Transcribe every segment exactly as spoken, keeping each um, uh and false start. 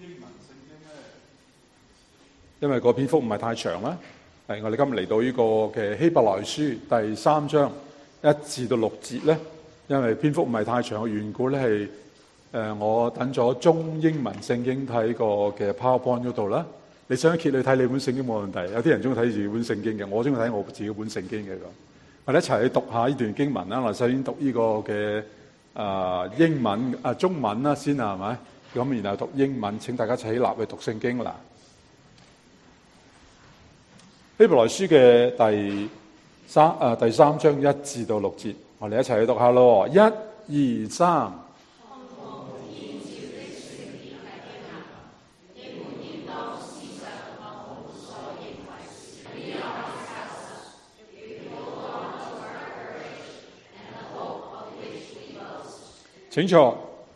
英文聖經咧，因為個篇幅唔係太長啦。係我哋今日嚟到呢個嘅希伯來書第三章一至到六節咧，因為篇幅唔係太長嘅緣故咧，係誒我等咗中英文聖經睇個嘅 PowerPoint 嗰度啦。你想一揭去睇你本聖經冇問題，有啲人中意睇自己本聖經嘅，我中意睇我自己本聖經嘅咁。我哋一齊去讀下呢段經文啦。我首先讀呢個嘅啊英文啊中文啦先啊，係咪？咁然後讀英文，請大家起立去讀聖經啦。希伯來書嘅第三啊第三章一至到六節，我哋一齊去讀下咯。一、二、三。請坐。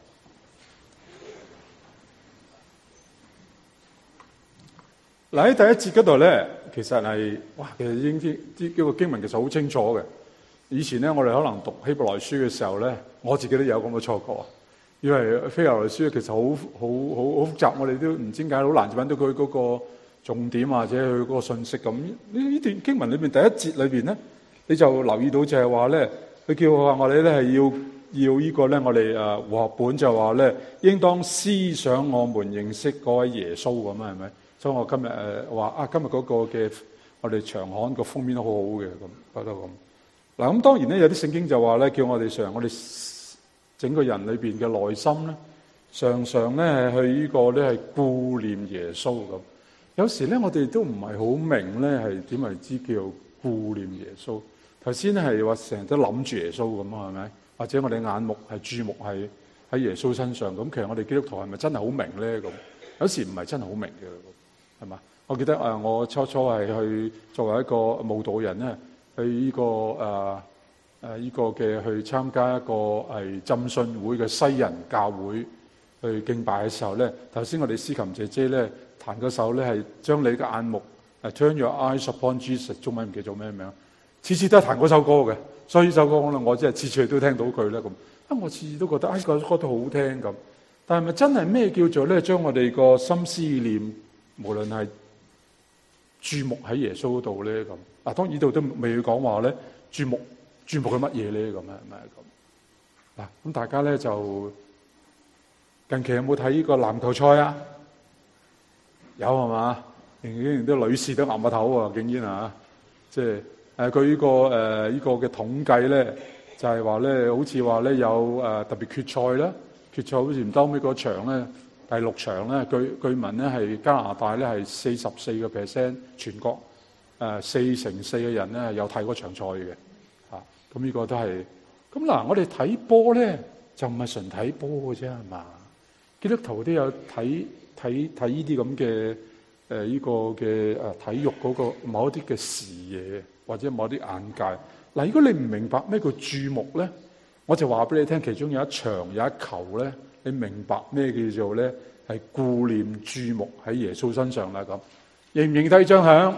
嗱喺第一節嗰度咧，其實係哇，其實已經啲啲呢個經文其實好清楚嘅。以前咧，我哋可能讀希伯來書嘅時候咧，我自己都有咁嘅錯覺，因為希伯來書其實好好好好複雜，我哋都唔知點解好難揾到佢嗰個重點或者佢嗰個信息咁。呢呢段經文裏邊第一節裏邊咧，你就留意到就係話咧，佢叫話我哋咧係要。要呢個咧，我哋誒和合本就話咧，應當思想我們認識嗰位耶穌咁啊，係咪？所以我今日誒話啊，今日嗰個嘅我哋長刊個封面都好好嘅，咁覺得咁。嗱咁當然咧，有啲聖經就話咧，叫我哋常我哋整個人裏邊嘅內心咧，常常咧去呢個咧係顧念耶穌咁。有時咧，我哋都唔係好明咧，係點為之叫顧念耶穌？頭先係話成日都諗住耶穌咁啊，係咪？或者我哋眼目係注目係喺耶穌身上，咁其實我哋基督徒係咪真係好明咧？咁有時唔係真係好明嘅，係嘛？我記得誒，我初初係去作為一個慕道人咧，去呢、這個誒誒呢個嘅去參加一個係浸信會嘅西人教會去敬拜嘅時候咧，頭先我哋司琴姐姐咧彈嗰首咧係將你嘅眼目誒 Turn your eyes upon Jesus， 中文唔記得做咩名，次次都係彈嗰首歌嘅。所以呢首歌可能我真係次次都聽到佢咧咁，啊我次次都覺得啊個歌都好聽咁，但係咪真係咩叫做咧將我哋個心思念，無論係注目喺耶穌嗰度咧咁？嗱當然呢度都未去講話咧注目注目佢乜嘢咧咁啊？係咪咁？嗱咁大家咧就近期有冇睇呢個籃球賽啊？有係嘛？竟然啲女士都岌下頭啊！竟然啊，即係。誒佢呢個誒呢、呃這個嘅統計咧，就係話咧，好似話咧有誒、呃、特別決賽啦，決賽好似唔多尾嗰場咧，第六場咧，據據聞咧係加拿大咧係四十四個 percent 全國誒四成四嘅人咧有睇嗰場賽嘅，嚇咁呢個都係咁嗱。我哋睇波咧就唔係純睇波嘅啫，係嘛？基督徒都有睇睇睇呢啲咁嘅誒呢個嘅誒體育嗰個某一啲嘅視野。或者某啲眼界嗱，如果你唔明白咩叫注目咧，我就話俾你聽，其中有一場有一球咧，你明白咩叫做咧係顧念注目喺耶穌身上啦咁。認唔認得呢張相？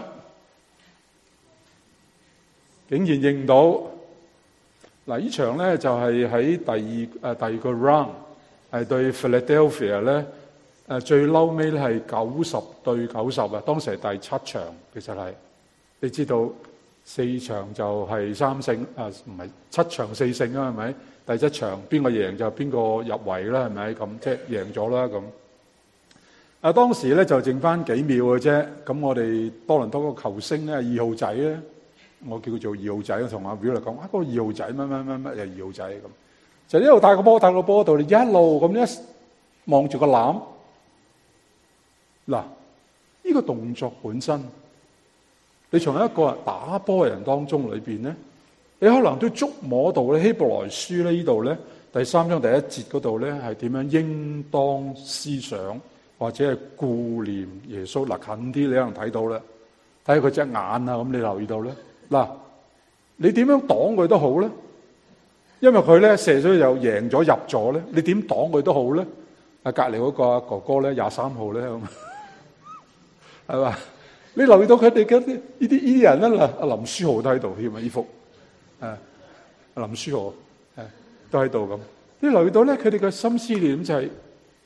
竟然認到嗱，呢場咧就係喺第二誒第二個 round 係對 Philadelphia 咧誒最嬲尾咧係九十對九十啊，當時係第七場，其實係你知道。四場就係三勝，啊唔係七場四勝啊，係咪？第七場邊個贏就邊個入圍啦，係咪？咁即係贏咗啦咁。啊當時咧就剩翻幾秒嘅啫，咁我哋多倫多個球星咧二號仔咧，我叫佢做二號仔，我同阿表嚟講啊，嗰個二號仔乜乜乜乜又二號仔咁，就一路帶個波帶個波度，你一路咁一望住個籃，嗱呢個動作本身。你從一個打波嘅人當中裏邊咧，你可能都觸摸到咧希伯來書咧呢度咧第三章第一節嗰度咧係點樣應當思想或者係顧念耶穌嗱，近啲你可能睇到啦，睇下佢隻眼啊咁，你留意到咧嗱，你點樣擋佢都好咧，因為佢咧射咗又贏咗入咗咧，你點擋佢都好咧，啊隔籬嗰個哥哥咧廿三號咧咁，係嘛？你留意到佢哋嘅呢啲呢啲人咧，阿林書豪都喺度添啊！呢幅啊，林書豪誒都喺度咁。你留意到咧，佢哋嘅心思念就係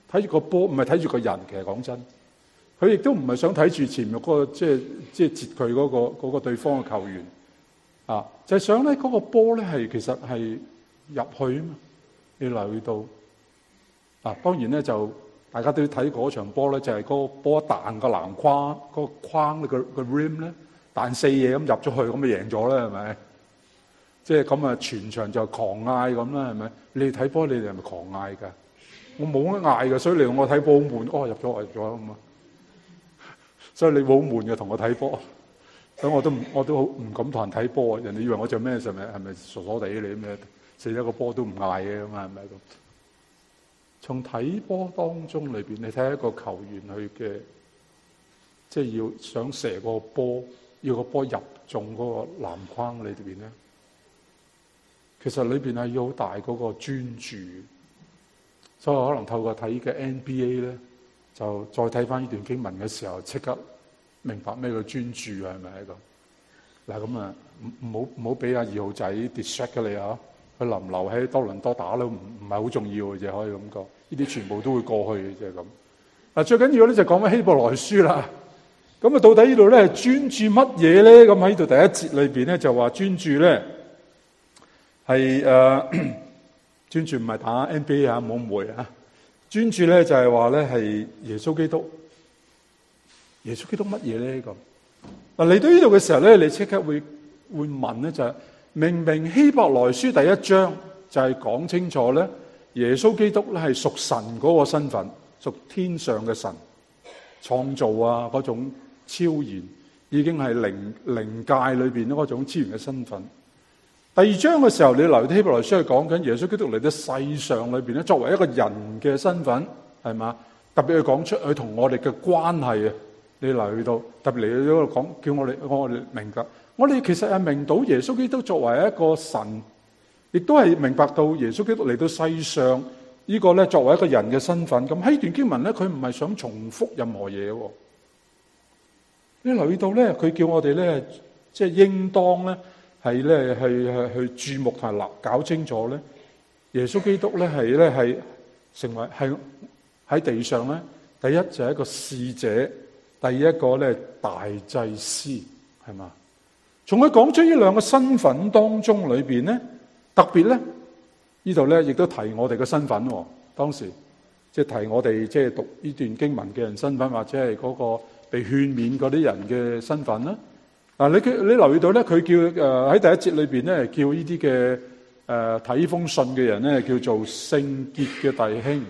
睇住個波，唔係睇住個人。其實講真，佢亦都唔係想睇住前面嗰個即係即係截佢嗰個嗰個對方嘅球員啊，就係想咧嗰個波咧係其實係入去啊嘛。你留意到啊，當然咧就大家都睇嗰場波咧，就係嗰個波彈個籃框嗰個框個個 rim 咧彈四嘢咁入咗去，咁咪贏咗啦，係咪？即係咁啊，全場就狂嗌咁啦，係咪？你哋睇波，你哋係咪狂嗌㗎？我冇乜嗌㗎，所以你我睇波好悶。哦，入咗，入咗咁啊！所以你好悶嘅同我睇波，所以我都唔我都好唔敢同人睇波。人哋以為我做咩？係咪係咪傻傻地你咩？射一個波都唔嗌嘅咁啊？係咪咁？從睇波當中裏邊，你睇一個球員去嘅，即係要想射個波，要個波入中嗰個籃框裏邊咧，其實裏邊係要好大嗰個專注。所以可能透過睇嘅 N B A 咧，就再睇翻呢段經文嘅時候，即刻明白咩叫專注係咪喺度？嗱咁啊，唔唔好唔好俾阿二號仔 distract 嘅你啊！佢留唔留喺多倫多打都唔唔係好重要嘅啫，可以咁講。呢啲全部都會過去嘅，即係咁。嗱，最緊要咧就講翻希伯來書啦。咁啊，到底呢度咧係專注乜嘢咧？咁喺度第一節裏邊咧就話專注咧係誒。專注唔係打 N B A 啊，唔好誤會啊！專注咧就係話咧係耶穌基督。耶穌基督乜嘢咧？咁嗱嚟到呢度嘅時候咧，你即刻會會問咧就係、是、明明希伯來書第一章就係講清楚咧，耶穌基督咧係屬神嗰個身份，屬天上嘅神創造啊嗰種超然，已經係靈靈界裏邊嗰種超然嘅身份。第二章嘅時候，你留意希伯來書係講緊耶穌基督嚟到世上裏邊咧，作為一個人嘅身份，係嘛？特別去講出佢同我哋嘅關係啊！你留意到，特別嚟到嗰度講，叫我哋我哋明白，我哋其實係明到耶穌基督作為一個神，亦都係明白到耶穌基督嚟到世上呢個咧作為一個人嘅身份。咁喺段經文咧，佢唔係想重複任何嘢。你留意到咧，佢叫我哋咧，即係應當咧。係咧，去去去注目同埋立搞清楚咧。耶穌基督咧係咧係成為係喺地上咧，第一就係一個使者，第二一個咧大祭司，係嘛？從佢講出呢兩個身份當中裏邊咧，特別咧呢度咧亦都提我哋嘅身份。當時即係提我哋即係讀呢段經文嘅人身份，或者係嗰個被勸勉嗰啲人嘅身份啦。嗱，你你留意到咧，佢叫誒喺、呃、第一節裏邊咧，叫呢啲嘅誒睇封信嘅人咧，叫做聖潔嘅弟兄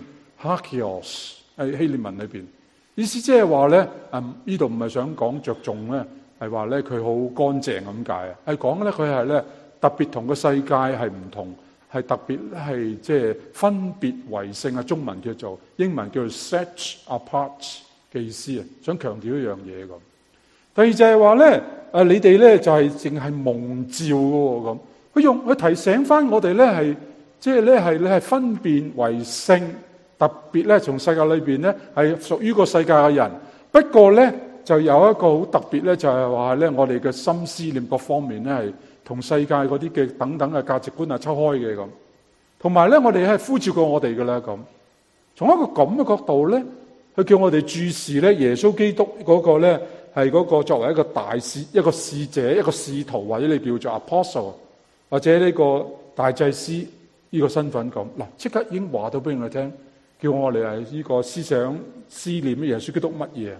，Hagios 喺希臘文裏邊，意思即係話咧，啊呢度唔係想講着重咧，係話咧佢好乾淨咁解啊，係講咧佢係咧特別同個世界係唔同，係特別係即係分別為聖啊，中文叫做英文叫做 set apart 嘅意思啊，想強調一樣嘢咁。第二就係話咧，誒你哋咧就係淨係蒙召嘅喎咁。佢用佢提醒翻我哋咧係，即係咧係你係分辨為聖，特別咧從世界裏邊咧係屬於個世界嘅人。不過咧就有一個好特別咧，就係話咧我哋嘅心思念各方面咧係同世界嗰啲嘅等等嘅價值觀係抽開嘅咁。同埋咧我哋係呼召過我哋嘅啦咁。從一個咁嘅角度咧，佢叫我哋注視咧耶穌基督嗰個咧。係嗰個作為一個大使、一個使者、一個使徒，或者你叫做 apostle， 或者呢個大祭司呢個身份咁嗱，即刻已經話到俾我哋聽，叫我哋係呢個思想思念耶穌基督乜嘢？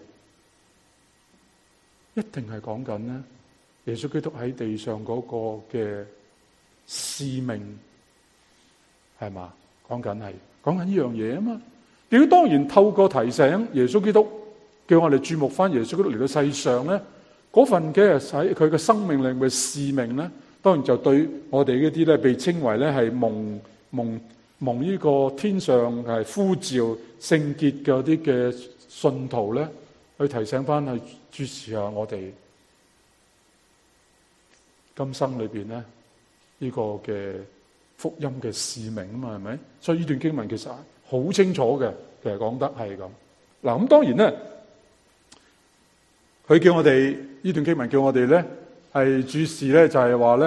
一定係講緊咧耶穌基督喺地上嗰個嘅使命係嘛？講緊係講緊呢樣嘢啊嘛！屌當然透過提醒耶穌基督。叫我哋注目翻耶穌基督嚟到世上咧，嗰份嘅喺佢嘅生命裏面嘅使命咧，當然就對我哋呢啲咧被稱為咧係蒙蒙蒙呢個天上係呼召聖潔嘅啲嘅信徒咧，去提醒翻去注視下我哋今生裏邊咧呢個嘅福音嘅使命啊嘛，係咪？所以呢段經文其實好清楚嘅，其實講得係咁。嗱咁當然咧。佢叫我哋呢段經文叫我哋咧係注視咧，就係話咧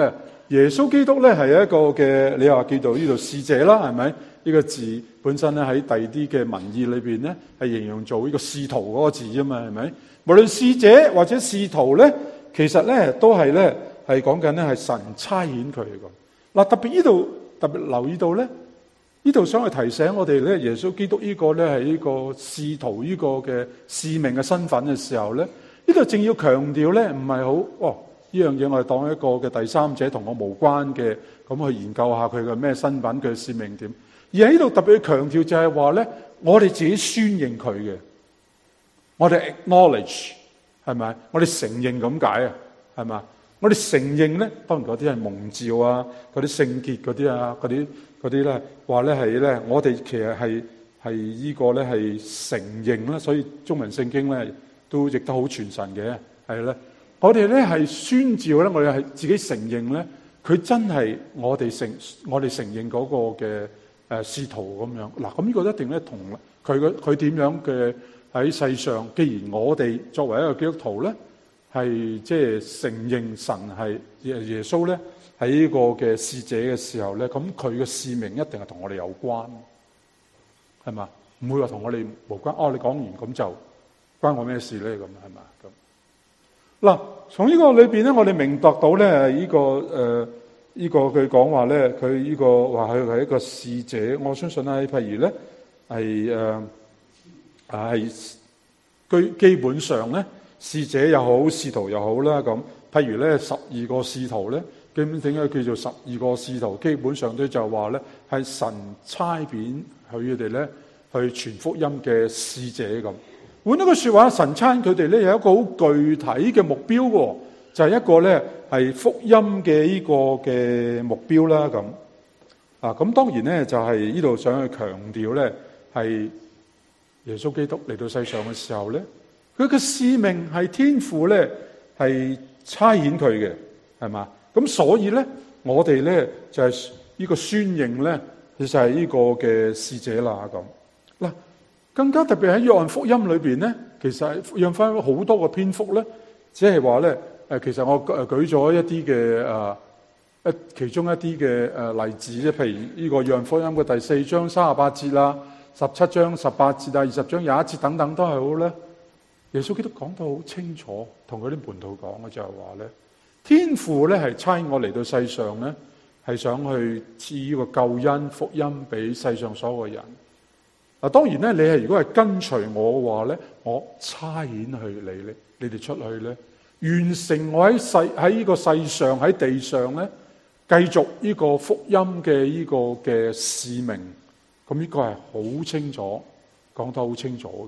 耶穌基督咧係一個嘅，你話叫做呢度使者啦，係咪？呢個字本身咧喺第二啲嘅文意裏邊咧係形容做呢個使徒嗰個字啊嘛，係咪？無論使者或者使徒咧，其實咧都係咧係講緊咧係神差遣佢嘅。嗱，特別呢度特別留意到咧，呢度想去提醒我哋咧，耶穌基督呢個咧係呢個使徒呢個嘅使命嘅身份嘅時候咧，呢度正要強調咧，唔係好哦呢樣嘢我哋當一個嘅第三者同我無關嘅，咁去研究下佢嘅咩身份，佢嘅使命點。而喺呢度特別強調就係話咧，我哋自己宣認佢嘅，我哋 acknowledge 係咪？我哋承認咁解啊，係咪？我哋承認咧，當然嗰啲係蒙召啊，嗰啲聖潔嗰啲啊，嗰啲嗰啲咧話咧係咧，我哋其實係係呢個咧係承認啦，所以中文聖經咧都譯得好傳神嘅，係咧，我哋咧係宣召咧，我哋係自己承認咧，佢真係我哋承我哋承認嗰個嘅。誒使徒咁樣嗱，咁呢個一定咧同佢嘅佢點樣嘅喺世上，既然我哋作為一個基督徒咧，係即係承認神係耶耶穌咧喺呢個嘅使者嘅時候咧，咁佢嘅使命一定係同我哋有關，係嘛？唔會話同我哋無關。哦，你講完咁就關我咩事咧？咁係嘛？咁嗱，從呢個裏邊咧，我哋明白到咧呢個誒。呃呢、這個佢講話咧，佢呢個話佢係一個使者，我相信咧，譬如咧係誒係基基本上咧，使者又好，使徒又好啦咁。譬如咧，十二個使徒咧，基本點解叫做十二個使徒？基本上都就話咧，係神差遣佢哋咧去傳福音嘅使者咁。換一個説話，神差佢哋咧有一個好具體嘅目標喎。就係、是、一個咧係福音嘅呢個嘅目標啦咁啊，咁當然咧就係呢度想去強調咧係耶穌基督嚟到世上嘅時候咧，佢嘅使命係天父咧係差遣佢嘅，係嘛？咁所以咧我哋咧就係、是、呢個宣認咧，其實係呢個嘅使者啦咁嗱。更加特別喺約翰福音裏邊咧，其實用翻好多個篇幅咧，只係話咧。誒，其實我誒舉咗一啲嘅誒一其中一啲嘅誒例子啫，譬如呢個約翰福音嘅第四章三十八節啦，十七章十八節啊，二十章廿一節等等都係好咧。耶穌基督講到好清楚，同佢啲門徒講嘅就係話咧，天父咧係差我嚟到世上咧，係想去賜呢個救恩福音俾世上所有嘅人。嗱，當然咧，你係如果係跟隨我嘅話咧，我差遣去你咧，你哋出去咧。完成我喺世喺呢個世上喺地上咧，繼續呢個福音嘅呢個嘅使命，咁呢個係好清楚講得好清楚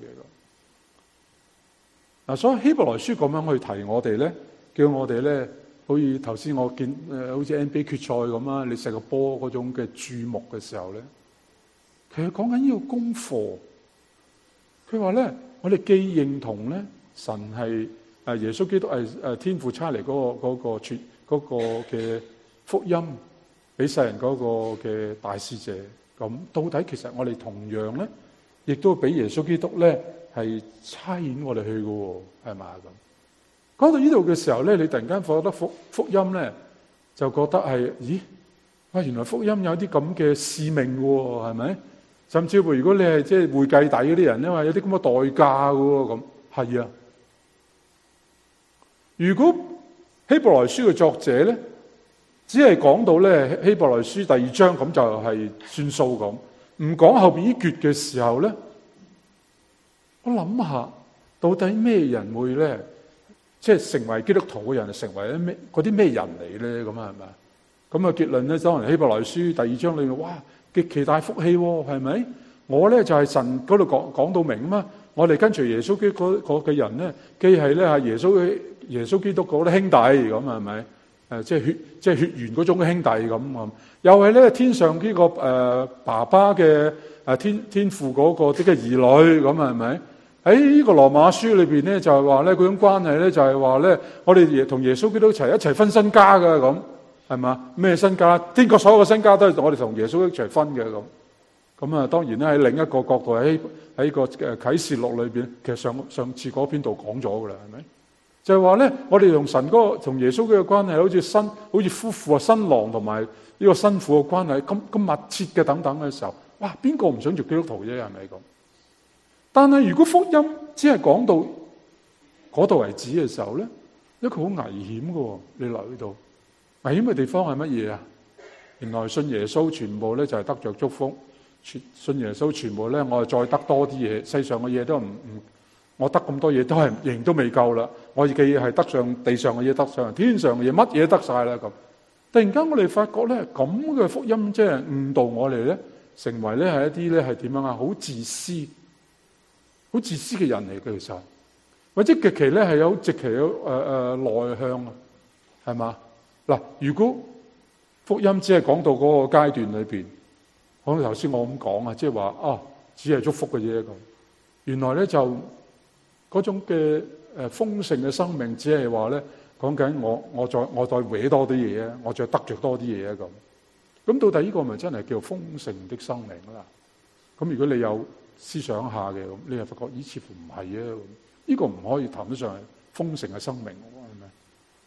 嘅。嗱，所以希伯來書咁樣去提我哋咧，叫我哋咧，好似頭先我見誒，好似 N B A 決賽咁啊，你射個波嗰種嘅注目嘅時候咧，其實講緊呢個功課。佢話咧，我哋既認同咧，神係。誒耶穌基督係誒天父差嚟嗰個嗰個傳嗰個嘅福音俾世人嗰個嘅大使者，咁到底其實我哋同樣咧，亦都俾耶穌基督咧係差遣我哋去嘅喎，係嘛咁？講到呢度嘅時候咧，你突然間覺得福福音咧，就覺得係咦？哇！原來福音有啲咁嘅使命喎，係咪？甚至乎如果你係即係會計底嗰啲人，因為有啲咁嘅代價嘅喎，咁係啊。如果希伯來書嘅作者咧，只係講到咧希伯來書第二章咁就係算數咁，唔講後邊呢橛嘅時候咧，我諗下到底咩人會咧，即係成為基督徒嘅人，成為啲咩嗰啲咩人嚟咧？咁啊係咪？咁啊結論咧，當然希伯來書第二章裏面，哇極其大福氣喎，係咪？我咧就係神嗰度講講到明啊嘛，我哋跟隨耶穌基督嗰個嘅人咧，既係咧係耶穌嘅。耶穌基督嗰啲兄弟咁係咪？誒，即係血，即係血緣嗰種兄弟咁啊！又係咧天上呢、這個誒、呃、爸爸嘅誒天天父嗰個啲嘅兒女咁係咪？喺呢個羅馬書裏邊咧就係話咧嗰種關係咧就係話咧我哋同耶穌基督一齊一齊分身家㗎咁係嘛？咩身家？天國所有嘅身家都係我哋同耶穌一齊分嘅咁。咁啊當然咧喺另一個角度喺喺個誒啟示錄裏邊，其實上上次嗰篇度講咗㗎啦，係咪？ 就係話咧，我哋同神嗰個同耶穌嘅關係，好似新好似夫婦啊、新郎同埋呢個新婦嘅關係咁咁密切嘅等等嘅時候，哇！邊個唔想做基督徒啫？係咪咁？但係如果福音只係講到嗰度為止嘅時候咧，一個好危險嘅，你留意到危險嘅地方係乜嘢啊？原來信耶穌全部咧就係得着祝福，信耶穌全部咧我係再得多啲嘢，世上嘅嘢都唔唔，我得咁多嘢都係仍都未夠啦。我既係得上地上嘅嘢，得上天上嘅嘢，乜嘢都得晒啦咁。突然間我哋發覺咧，咁嘅福音即係誤導我哋咧，成為咧係一啲咧係點樣啊？好自私、好自私嘅人嚟嘅，其實或者極其咧係有極其有誒誒內向啊，係嘛？嗱，如果福音只係講到嗰個階段裏邊，好似頭先我咁講啊，即係話啊，只係祝福嘅嘢咁。原來咧就嗰種嘅誒豐盛嘅生命，只係話咧講緊我我再我再搲多啲嘢啊，我再得着多啲嘢啊咁。咁到底呢個咪真係叫豐盛的生命啦？咁如果你有思想下嘅咁，你又發覺咦，似乎唔係啊咁。呢個唔可以談得上係豐盛嘅生命，係咪？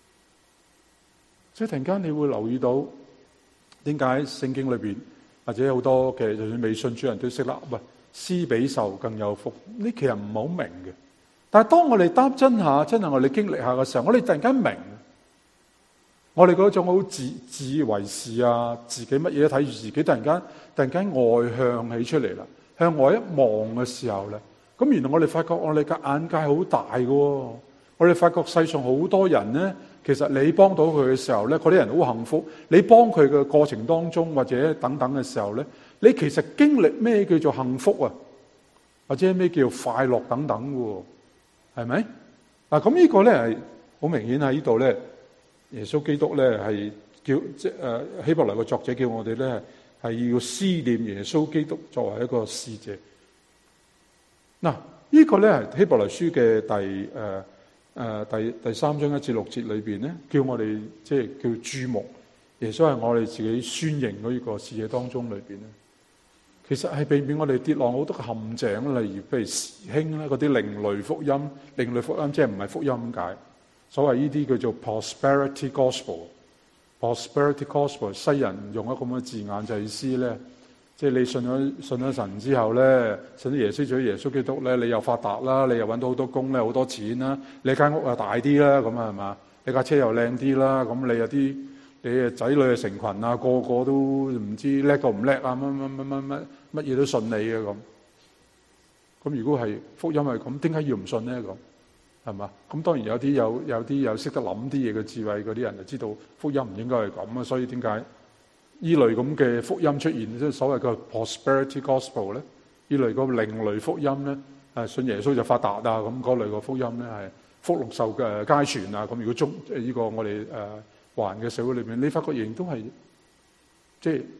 所以突然間你會留意到。點解聖經裏邊或者好多嘅就算未信主人都識啦？喂，施比受更有福，呢其實唔係好明嘅。但係當我哋擔真下，真係我哋經歷下嘅時候，我哋突然間明，我哋嗰種好自自以為是啊，自己乜嘢都睇住自己，突然間突然間外向起出嚟啦。向外一望嘅時候咧，咁原來我哋發覺我哋嘅眼界好大嘅。我哋發覺世上好多人咧。其實你幫到佢嘅時候咧，嗰啲人好幸福。你幫佢嘅過程當中或者等等嘅時候咧，你其實經歷咩叫做幸福啊，或者咩叫快樂等等嘅，係咪？嗱，咁呢個咧係好明顯喺呢度咧，耶穌基督咧係叫即係誒希伯來嘅作者叫我哋咧係要思念耶穌基督作為一個使者。嗱，呢個咧係希伯來書嘅第誒。呃誒、呃，第第三章一至六節裏邊咧，叫我哋即係叫注目耶穌係我哋自己宣認嗰呢個視野當中裏邊咧，其實係避免我哋跌落好多嘅陷阱，例如譬如時興咧嗰啲另類福音，另類福音即係唔係福音咁解，所謂呢啲叫做 prosperity gospel，prosperity gospel， 西人用一個咁嘅字眼就係意思咧。即係你信咗信咗神之後咧，信咗耶穌，做咗耶穌基督咧，你又發達啦，你又揾到好多工咧，好多錢啦，你間屋又大啲啦，咁啊係嘛？你架車又靚啲啦，咁你有啲你嘅仔女嘅成群啊，個個都唔知叻過唔叻啊，乜乜乜乜乜乜嘢都信你嘅咁。咁如果係福音係咁，點解要唔信咧？咁係嘛？咁當然有啲有有啲有識得諗啲嘢嘅智慧嗰啲人就知道福音唔應該係咁啊，所以點解？呢類咁嘅福音出現，即係所謂嘅 prosperity gospel 咧，呢類個另類福音咧，誒信耶穌就發達啊，咁嗰類個福音咧係福祿壽嘅皆全啊，咁如果中即係呢個我哋誒華人嘅社會裏邊，你發覺仍然都係即係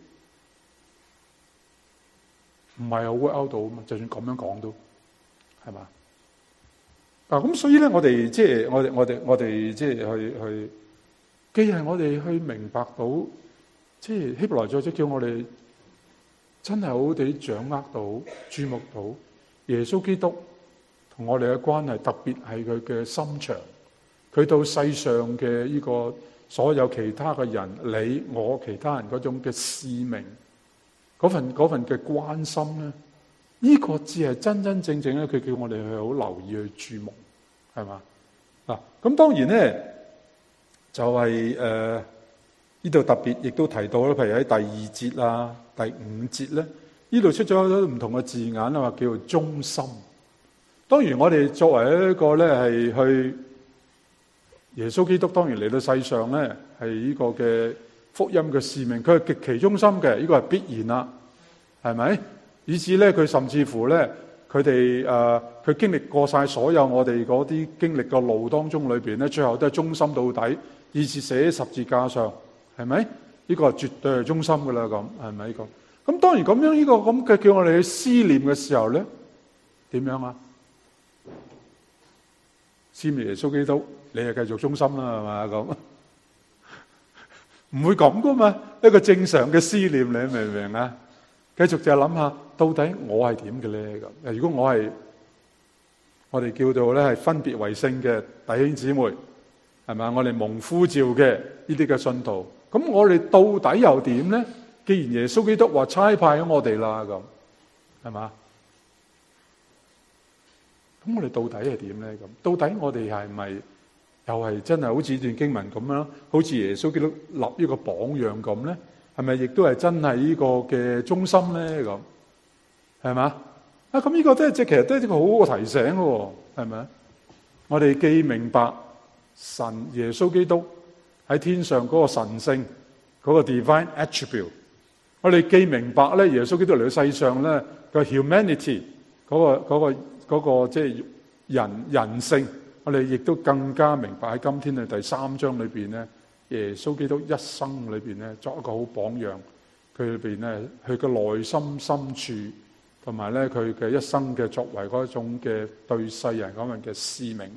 唔係好 work out 到啊嘛，就算咁樣講都係嘛？嗱咁所以咧，我哋即係我哋我哋我哋即係去去，既係我哋去明白到。即係希伯來作者叫我哋真係好好地掌握到、注目到耶穌基督同我哋嘅關係，特別係佢嘅心腸，佢到世上嘅呢個所有其他嘅人，你我其他人嗰種嘅使命，嗰份嗰份嘅關心咧，呢、這個只係真真正正咧，佢叫我哋去好留意去注目，係嘛？嗱，咁當然咧就係、是、誒。呃呢度特別亦都提到咧，譬如喺第二節啊、第五節咧，呢度出咗好多唔同嘅字眼啊，話叫做忠心。當然，我哋作為一個咧係去耶穌基督，當然嚟到世上咧係呢個嘅福音嘅使命，佢係極其忠心嘅，呢個係必然啦，係咪？以至咧佢甚至乎咧，佢哋誒佢經歷過晒所有我哋嗰啲經歷嘅路當中裏邊咧，最後都係忠心到底，以至寫喺十字架上。係咪？呢個係絕對係忠心噶啦，咁係咪呢個？咁當然咁樣呢個咁嘅叫我哋去思念嘅時候咧，點樣啊？思念耶穌基督，你係繼續忠心啦，係嘛咁？唔會咁噶嘛？一個正常嘅思念，你明唔明啊？繼續就係諗下，到底我係點嘅咧？咁如果我係我哋叫做咧係分別為聖嘅弟兄姊妹，係咪？我哋蒙呼召嘅呢啲嘅信徒，咁我哋到底又點咧？既然耶穌基督話差派咗我哋啦，咁係嘛？咁我哋到底係點咧？咁到底我哋係咪又係真係好似段經文咁樣，好似耶穌基督立呢個榜樣咁咧？係咪亦都係真係呢個嘅中心咧？咁係嘛？啊，咁呢個都係即係其實都係一個好好嘅提醒喎，係咪？我哋既明白神耶穌基督喺天上嗰個神聖嗰個 divine attribute，我哋既明白咧耶穌基督嚟到世上咧個 humanity 嗰個嗰個嗰個即係人人性，我哋亦都更加明白喺今天嘅第三章裏邊咧，耶穌基督一生裏邊咧作一個好榜樣，佢裏邊咧佢嘅內心深處。同埋咧，佢嘅一生嘅作為嗰種嘅對世人嗰樣嘅使命，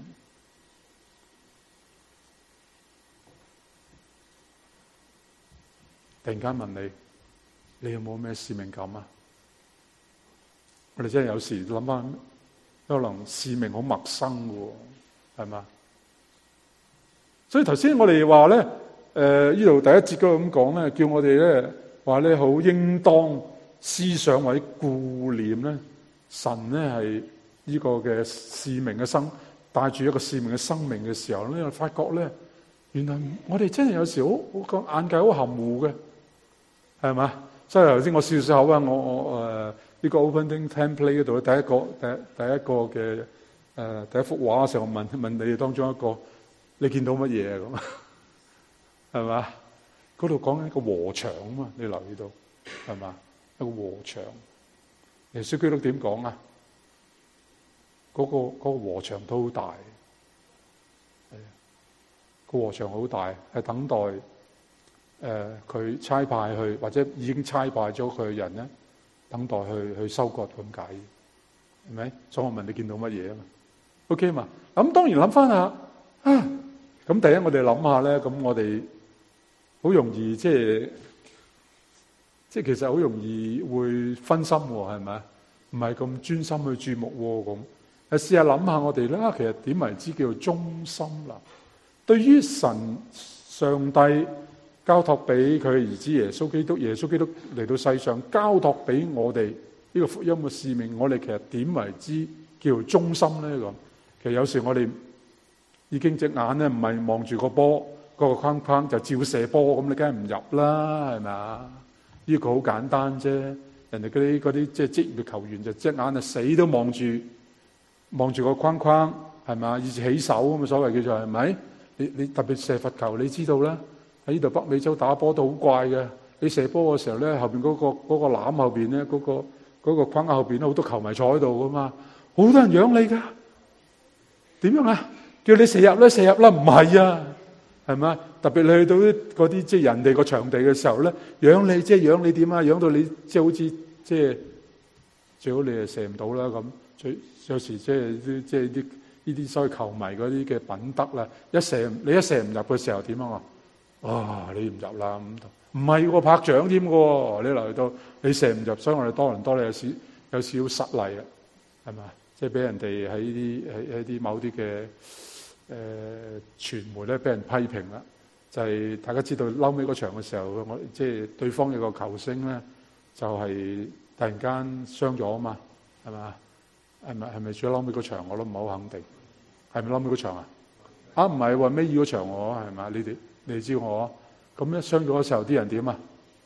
突然間問你，你有冇咩使命感啊？我哋真係有時諗翻，可能使命好陌生嘅，係嘛？所以頭先我哋話咧，誒呢度第一節嗰度咁講咧，叫我哋咧話咧好應當。思想或者顧念咧，神咧係呢個嘅使命嘅生，帶住一個使命嘅生命嘅時候咧，發覺咧，原來我哋真係有時好個眼界好含糊嘅，係嘛？所以頭先我笑笑口啊，我我誒呢、這個 opening template 嗰度第一個第第一個嘅誒、呃、第一幅畫嘅時候，我問問你哋當中一個，你見到乜嘢啊？咁係嘛？嗰度講緊一個禾場啊嘛，你留意到係嘛？一個禾場，耶穌基督點講啊？嗰、那個嗰、那個禾場都好大，係個禾場好大，係等待誒佢、呃、差派去或者已經差派咗佢嘅人咧，等待去去收割咁解，係咪？所以我問你見到乜嘢啊嘛 ？OK 嘛？咁當然諗翻下啊，咁第一我哋諗下咧，咁我哋好容易即係。即係其實好容易會分心喎，係咪？唔係咁專心去注目喎咁。誒試下諗下我哋啦，其實點為之叫做忠心啦？對於神上帝交託俾佢兒子耶穌基督，耶穌基督嚟到世上交託俾我哋呢個福音嘅使命，我哋其實點為之叫做忠心咧？咁其實有時我哋已經隻眼咧唔係望住個波嗰個框框就照射波咁，你梗係唔入啦，係咪啊？呢個好簡單啫，人哋嗰啲嗰啲即係職業球員就隻眼啊死都望住望住個框框，係咪？以至起手咁啊，所謂叫做係咪？你你特別射罰球，你知道啦，喺呢度北美洲打波都好怪嘅。你射波嘅時候咧，後邊嗰個嗰個籃後邊咧，嗰個嗰個框後邊咧，好多球迷坐喺度噶嘛，好多人養你噶。點樣啊？叫你射入咧，射入啦，唔係啊！係咪？特別你去到啲嗰啲即係人哋個場地嘅時候咧，養你即係養你點啊？養到你即係好似即係最好你係射唔到啦咁。最有時即係啲即係啲呢啲所謂球迷嗰啲嘅品德啦，一射你一射唔入嘅時候點啊？哇！你唔入啦咁，唔係喎拍掌添喎，你留意到你射唔入，所以我哋多倫多咧有少有少少失禮啊，係咪？即係俾人哋喺啲喺喺啲某啲嘅。誒、呃、傳媒咧俾人批評啦，就係、是、大家知道嬲尾嗰場嘅時候，我即係對方有個球星咧，就係、是、突然間傷咗啊嘛，係嘛？係咪係咪最嬲尾嗰場我都唔係好肯定，係咪嬲尾嗰場啊？啊唔係話尾二嗰場我係嘛？你哋你哋知我咁一傷咗嘅時候啲人點啊？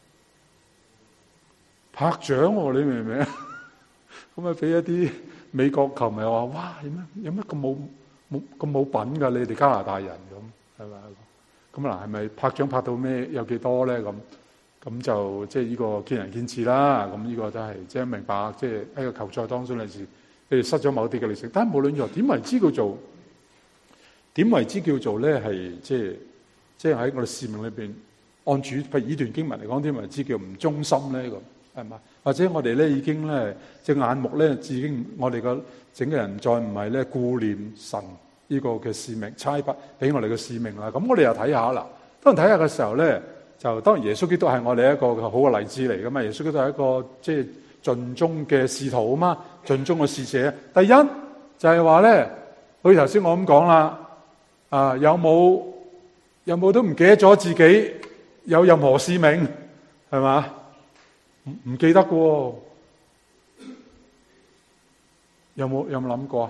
拍掌喎、啊，你明唔明啊？咁啊俾一啲美國球迷話：哇，有乜有乜咁冇？冇咁冇品㗎，你哋加拿大人咁係咪？咁嗱係咪拍掌拍到咩有幾多咧？咁咁就即係呢個見仁見智啦。咁呢個都係即係明白，即係喺個球賽當中有時你哋失咗某啲嘅歷史。但係無論如何，點為之叫做點為之叫做咧？係即係即係喺我哋使命裏邊按主譬如呢段經文嚟講，點為之叫唔忠心咧？咁係嘛？或者我哋咧已經咧隻眼目咧已經我哋個整個人再唔係咧顧念神呢個嘅使命差不俾我哋嘅使命啦。咁我哋又睇下啦。當然睇下嘅時候咧，就當然耶穌基督係我哋一個好嘅例子嚟噶嘛。耶穌基督係一個即係盡忠嘅使徒啊嘛，盡忠嘅使者。第一就係話咧，好似頭先我咁講啦，啊有冇有冇都唔記得咗自己有任何使命，係嘛？唔唔記得嘅喎，有冇有冇諗過啊？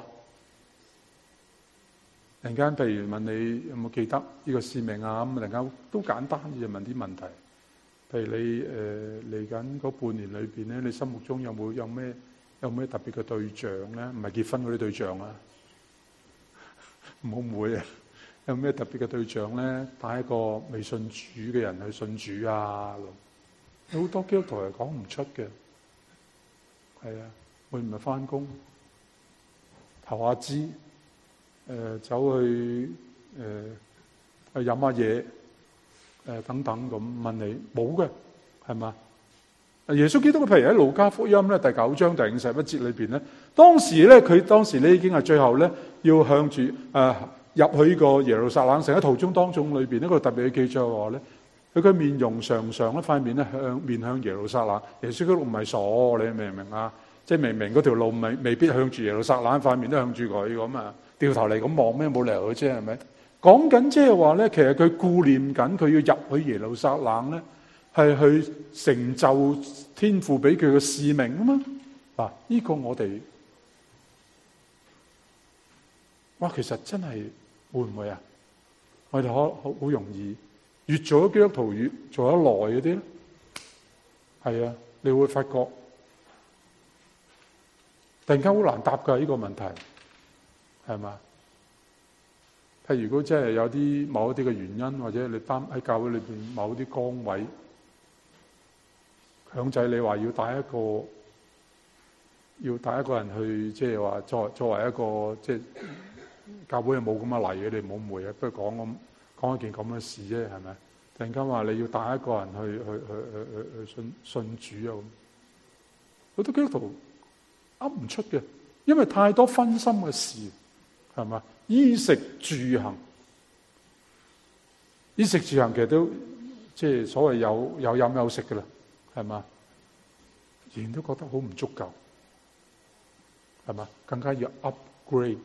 突然間，譬如問你有冇記得呢個使命啊？咁突然間都簡單嘅就問啲問題。譬如你誒嚟緊嗰半年裏邊咧，你心目中有冇有咩有咩特別嘅對象咧？唔係結婚嗰啲對象啊，唔好誤會啊！有咩特別嘅對象咧？帶一個未信主嘅人去信主啊！有好多基督徒係講唔出嘅，係啊，會唔係返工投下資？誒、呃、走去誒、呃、去飲下嘢誒等等咁問你冇嘅係嘛？耶穌基督嘅譬如喺路加福音咧第九章第五十一節裏邊咧，當時咧佢當時咧已經係最後咧要向住誒、呃、入去呢個耶路撒冷城喺途中當中裏邊呢個特別嘅記載話咧，佢嘅面容常常一塊面咧向面向耶路撒冷。耶穌基督唔係傻，你明唔明啊？即係明明嗰條路未未必向住耶路撒冷，塊面都向住佢咁啊！掉頭嚟咁望咩？冇理由嘅啫，係咪？講緊即係話咧，其實佢顧念緊，佢要入去耶路撒冷咧，係去成就天父俾佢嘅使命啊嘛。嗱，呢個我哋，哇，其實真係會唔會啊？我哋可好好容易越做咗基督徒越做得耐嗰啲咧，係啊，你會發覺突然間好難答㗎呢個問題。係嘛？譬如如果真係有啲某一啲嘅原因，或者你擔喺教會裏邊某啲崗位，強制你話要帶一個，要帶一個人去，即係話作作為一個即係教會係冇咁嘅例嘅，你唔好誤會啊！不過講咁講一件咁嘅事啫，係咪？突然間話你要帶一個人去去去去去去信信主啊咁，好多基督徒噏唔出嘅，因為太多分心嘅事。係嘛？衣食住行，衣食住行其實都即係所謂有有飲有食噶啦，係嘛？仍然都覺得好唔足夠，係嘛？更加要 upgrade，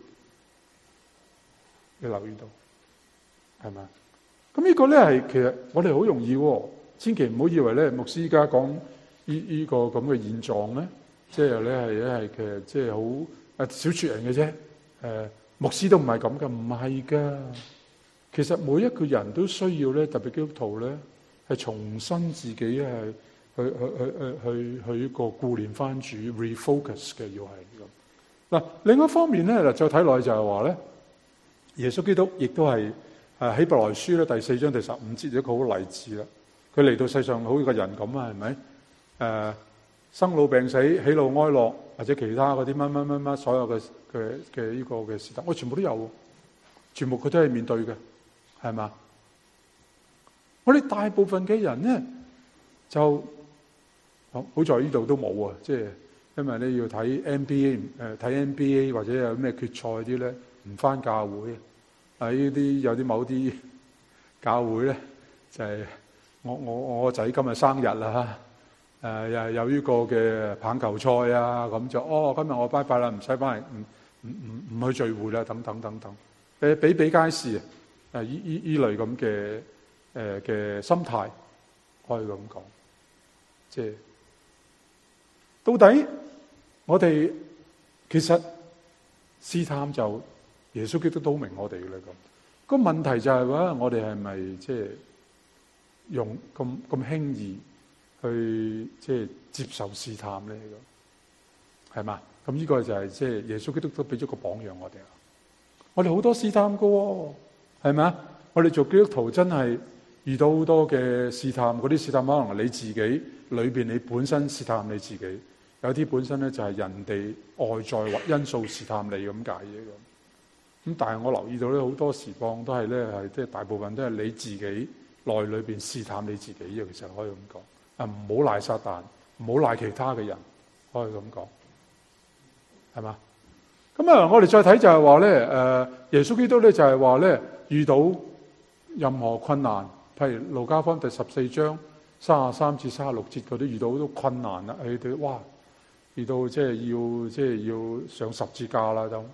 你留意到係嘛？咁呢個咧係其實我哋好容易喎，千祈唔好以為咧牧師依家講呢呢個咁嘅現狀咧，即係咧係咧係其實即係好誒少撮人嘅啫，誒、呃。牧師都唔係咁噶，唔係噶。其實每一個人都需要咧，特別基督徒咧，係重新自己係去去去去去去一個顧念翻主 refocus 嘅，要係咁。嗱，另一方面咧，嗱再睇落去就係話咧，耶穌基督亦都係誒希伯來書咧第四章第十五節一個好勵志啦。佢嚟到世上好似個人咁啊，係咪？誒、呃，生老病死、喜怒哀樂或者其他嗰啲乜乜乜乜所有嘅。嘅嘅呢個嘅事，我全部都有，全部佢都係面對嘅，係嘛？我哋大部分嘅人咧，就好好在呢度都冇啊，即係因為咧要睇 N B A，誒睇 N B A 或者有咩決賽啲咧，唔返教會啊！呢啲有啲某啲教會咧，就係、是、我我我個仔今日生日啦。誒又有呢個嘅棒球賽啊，咁就哦，今日我拜拜啦，唔使翻嚟，唔唔唔唔去聚會啦，等等等等，誒比比皆是啊！誒依依依類咁嘅誒嘅心態，可以咁講，即係到底我哋其實試探就耶穌基督都明我哋嘅啦咁。個問題就係話，我哋係咪即係用咁咁輕易？去即係接受試探咧，係嘛？咁呢個就係即係耶穌基督都俾咗個榜樣我哋啦。我哋好多試探噶，係咪啊？我哋做基督徒真係遇到好多嘅試探，嗰啲試探可能係你自己裏邊你本身試探你自己，有啲本身咧就係人哋外在或因素試探你咁解嘅咁。咁但係我留意到咧，好多時況都係咧係即係大部分都係你自己內裏邊試探你自己嘅，其實可以咁講。啊！唔好賴撒旦，唔好賴其他嘅人，可以咁講，係嘛？咁啊，我哋再睇就係話咧，誒，耶穌基督咧就係話咧，遇到任何困難，譬如路加福音第十四章三十三至三十六節嗰啲遇到好多困難啦，佢哋哇，遇到即係要即係要上十字架啦，就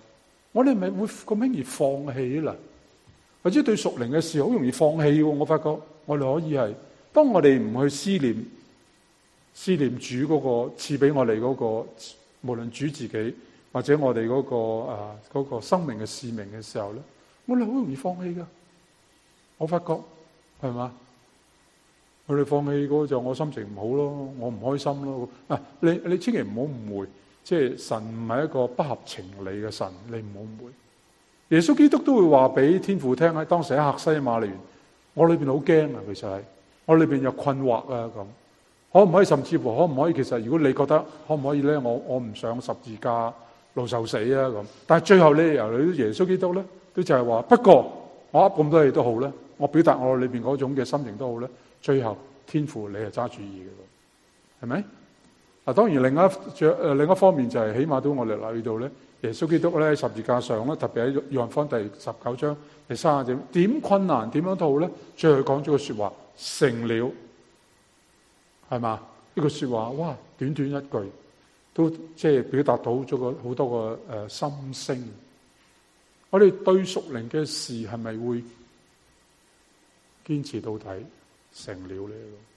我哋咪會咁輕易放棄啦，或者對屬靈嘅事好容易放棄。我發覺我哋可以係，當我哋唔去思念思念主嗰個賜俾我哋嗰個，無論主自己或者我哋嗰個啊嗰個生命嘅使命嘅時候咧，我哋好容易放棄噶。我發覺係嘛？我哋放棄嗰個就我心情唔好咯，我唔開心咯。啊，你你千祈唔好誤會，即係神唔係一個不合情理嘅神，你唔好誤會。耶穌基督都會話俾天父聽，喺當時喺客西馬尼園，我裏邊好驚啊，其實係我裏邊有困惑啊咁。可唔可以甚至乎可唔可以？其實如果你覺得可唔可以咧，我我唔上十字架路受死啊咁。但係最後咧，由你耶穌基督咧，都就係話，不過我噏咁多嘢都好咧，我表達我裏邊嗰種嘅心情都好咧。最後天父你係揸主意嘅，係咪？嗱，當然另一誒另一方面就係、是，起碼都我哋留意到咧，耶穌基督咧喺十字架上咧，特別喺約翰福音第十九章第三十節，點困難點樣都好咧，最後講咗個說話，成了，係嘛？呢句說話，哇，短短一句，都即係表達到咗個好多個誒、呃、心聲。我哋對屬靈嘅事係咪會堅持到底？成了呢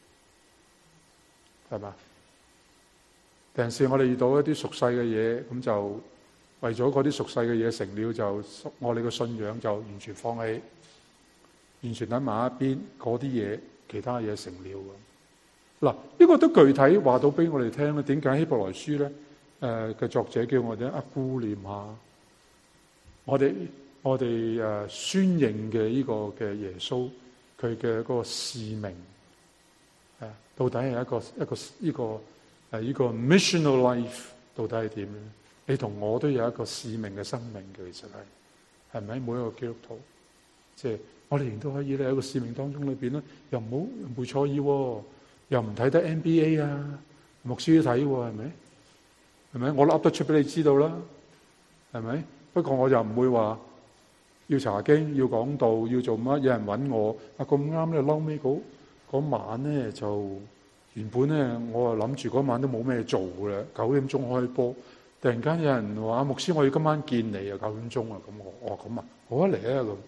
個係嘛？有陣時我哋遇到一啲俗世嘅嘢，咁就為咗嗰啲俗世嘅嘢成了，就我哋嘅信仰就完全放棄，完全喺埋一邊。嗰啲嘢，其他嘢成了咁。嗱，呢個都具體話到俾我哋聽咧。點解希伯來書咧？誒、呃、嘅作者叫我哋啊顧念下我哋我哋誒宣認嘅呢個嘅耶穌。佢嘅嗰個使命，誒到底係一個一個呢個誒呢個 missional life 到底係點咧？你同我都有一個使命嘅生命嘅，其實係係咪每一個基督徒？即係我哋亦都可以咧喺個使命當中裏邊咧，又唔好唔錯意，又唔睇得 N B A 啊，牧師都睇喎，係咪？係咪？我噏得出俾你知道啦，係咪？不過我就唔會話。要查經，要講道，要做乜？有人揾我啊，咁啱咧，撈尾嗰嗰晚咧就原本咧，我啊諗住嗰晚都冇咩做嘅啦，九點鐘開波，突然間有人話牧師，我要今晚見你啊，九點鐘啊，咁我我話咁啊，好啊，嚟啊咁，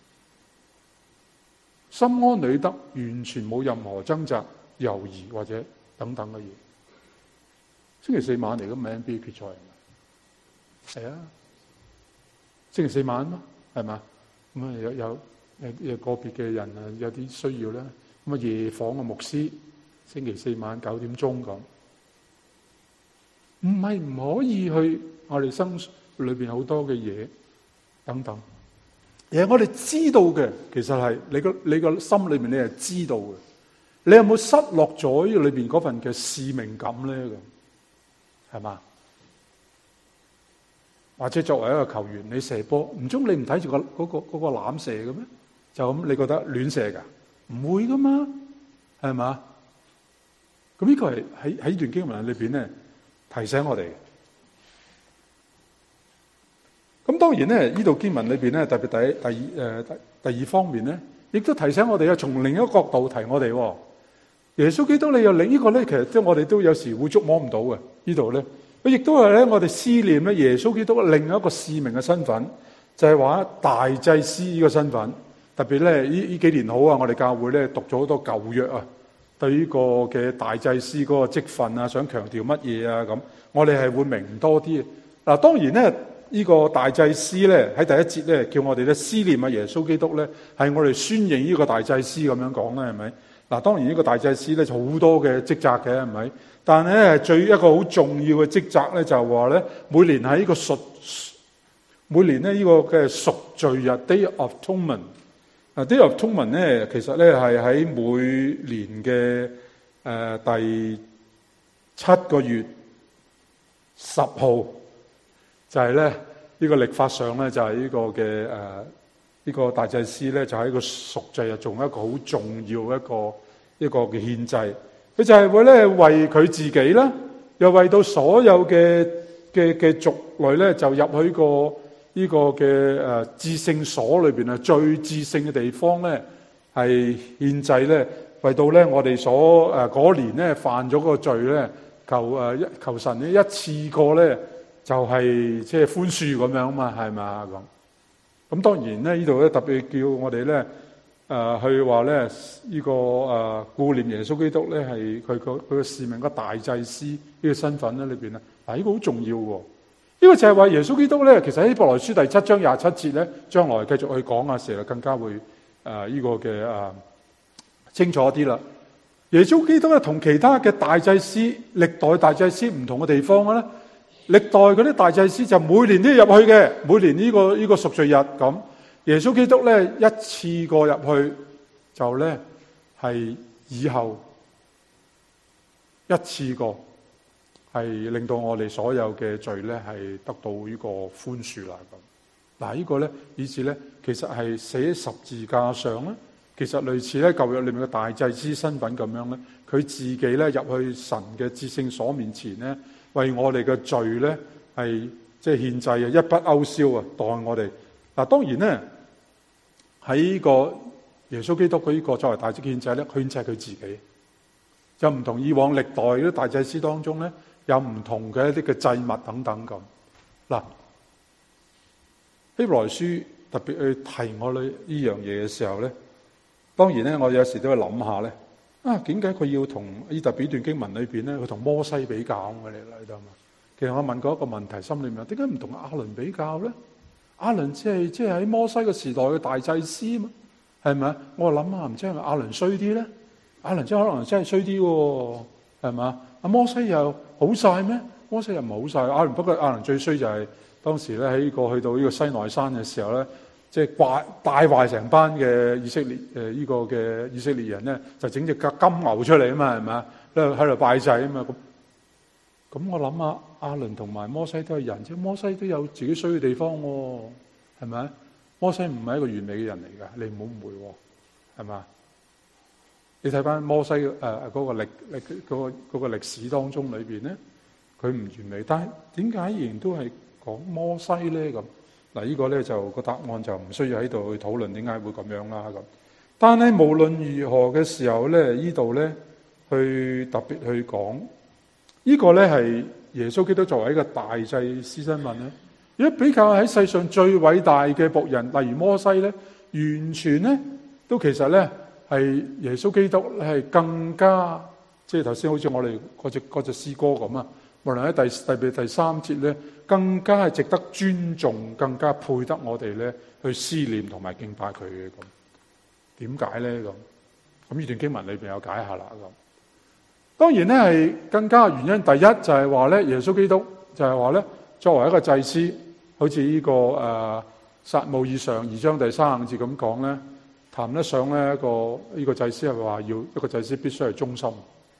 心安理得，完全冇任何掙扎、猶豫或者等等嘅嘢。星期四晚嚟嘅咪 N B A 決賽係啊，星期四晚咯。係嘛？咁啊有有有有個別嘅人啊，有啲需要咧，咁啊夜訪嘅牧師，星期四晚九點鐘咁，唔係唔可以去我哋生裏邊好多嘅嘢等等。而係我哋知道嘅，其實係你個你個心裏面你係知道嘅。你有冇失落咗呢裏邊嗰份嘅使命感咧？咁係嘛？或者作為一個球員，你射波，唔通你唔睇住個嗰個嗰個籃射嘅咩？就咁你覺得亂射噶？唔會噶嘛，係嘛？咁呢個係喺喺呢段經文裏邊咧提醒我哋。咁當然咧，呢度經文裏邊咧特別第第二誒第第二方面咧，亦都提醒我哋啊，從另一個角度提我哋。耶穌基督你又另一個咧，其實即係我哋都有時會捉摸唔到嘅呢度咧。佢亦都係咧，我哋思念咧耶穌基督另一個使命嘅身份，就係話大祭司呢個身份。特別咧，呢呢幾年好啊，我哋教會咧讀咗好多舊約啊，對呢個嘅大祭司嗰個職分啊，想強調乜嘢啊咁，我哋係會明多啲。嗱，當然咧，呢個大祭司咧喺第一節咧叫我哋咧思念啊耶穌基督咧，係我哋宣認呢個大祭司咁樣講咧，係咪？嗱，當然呢個大祭司咧就好多嘅職責嘅，係咪？但係咧，最一個好重要嘅職責咧，就係話咧，每年喺呢個贖，每年咧呢個嘅贖罪日 Day of Atonement。啊 Day of Atonement 咧，其實咧係喺每年嘅誒、呃、第七個月十號，就係咧呢個曆法上咧就係呢個嘅誒呢個大祭司咧就喺個贖罪日做一個好重要一個一個嘅獻祭。佢就係會咧為佢自己啦，又為到所有嘅嘅嘅族類咧，就入去個呢個嘅誒至聖所裏邊啊，最至聖嘅地方咧，係獻祭咧，為到咧我哋所誒嗰年咧犯咗個罪咧，求誒一求神咧一次過咧就係即係寬恕咁樣嘛，係嘛咁。咁當然咧，呢度咧特別叫我哋咧誒去話咧呢個誒顧念耶穌基督咧係佢個佢嘅使命個大祭司呢個身份咧裏邊咧，嗱呢個好重要喎。呢個就係話耶穌基督咧，其實喺希伯來書第七章廿七節咧，將來繼續去講嘅時候，更加會誒呢、呃這個嘅誒、呃、清楚啲啦。耶穌基督咧同其他嘅大祭司、歷代大祭司唔同嘅地方咧，歷代嗰啲大祭司就每年都要入去嘅，每年呢、這個呢、這個贖罪日咁。耶穌基督咧一次過入去就咧係以後一次過。係令到我哋所有嘅罪咧係得到呢個寬恕啦咁。嗱，呢個咧以至咧其實係寫十字架上咧，其實類似咧舊約裏面嘅大祭司身份咁樣咧，佢自己咧入去神嘅至聖所面前咧，為我哋嘅罪咧係即係獻祭啊，一筆勾銷啊，代我哋。嗱，當然咧喺呢個耶穌基督佢呢個作為大祭司獻祭咧，獻祭佢自己，就唔同以往歷代嗰啲大祭司當中咧。有唔同嘅一啲嘅祭物等等咁。嗱，希伯來書特別去提我哋呢樣嘢嘅時候咧，當然咧，我有時都會諗下咧，啊，點解佢要同呢特別呢段經文裏邊咧，佢同摩西比較嘅嚟嚟到嘛？其實我問過一個問題，心裏面點解唔同亞倫比較咧？亞倫即係即係喺摩西嘅時代嘅大祭司嘛，係咪？我諗下，唔知係咪亞倫衰啲咧？亞倫真係可能真係衰啲喎，係嘛？阿摩西又好晒咩？摩西又唔係好晒。亞倫不過亞倫最衰就係當時咧喺個去到呢個西奈山嘅時候咧，即係怪帶壞成班嘅以色列誒呢個嘅以色列人咧，就整隻金牛出嚟啊嘛，係咪？喺度喺度拜祭啊嘛。咁咁我諗下，亞倫同埋摩西都係人啫，摩西都有自己衰嘅地方喎，係咪？摩西唔係一個完美嘅人嚟㗎，你唔好誤會喎，係嘛？你睇翻摩西誒嗰個歷歷嗰個嗰個歷史當中裏邊咧，佢唔完美，但係點解仍然都係講摩西咧咁？嗱，呢個咧就個答案就唔需要喺度去討論點解會咁樣啦咁。但係無論如何嘅時候咧，呢度咧去特別去講呢個咧係耶穌基督作為一個大祭司身份咧，如果比較喺世上最偉大嘅僕人，例如摩西咧，完全咧都其實咧。係耶穌基督係更加，即係頭先好似我哋嗰隻嗰隻詩歌咁啊，無論喺第第第三節咧，更加係值得尊重，更加配得我哋咧去思念同埋敬拜佢嘅咁。點解咧咁？咁呢段經文裏邊有解下啦咁。當然咧係更加原因，第一就係話咧，耶穌基督就係話咧，作為一個祭司，好似呢、這個誒撒母耳上二章第三十五節咁講咧。談得上咧一個呢個祭司係話要一個祭司必須係忠心。